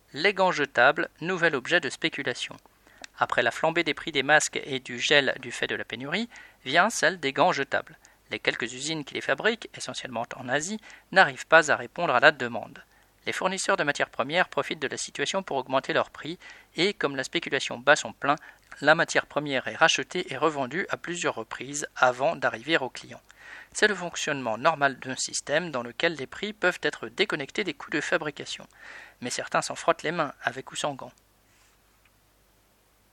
Les gants jetables, nouvel objet de spéculation. Après la flambée des prix des masques et du gel du fait de la pénurie, vient celle des gants jetables. Les quelques usines qui les fabriquent, essentiellement en Asie, n'arrivent pas à répondre à la demande. Les fournisseurs de matières premières profitent de la situation pour augmenter leurs prix et, comme la spéculation bat son plein, la matière première est rachetée et revendue à plusieurs reprises avant d'arriver aux clients. C'est le fonctionnement normal d'un système dans lequel les prix peuvent être déconnectés des coûts de fabrication. Mais certains s'en frottent les mains, avec ou sans gants.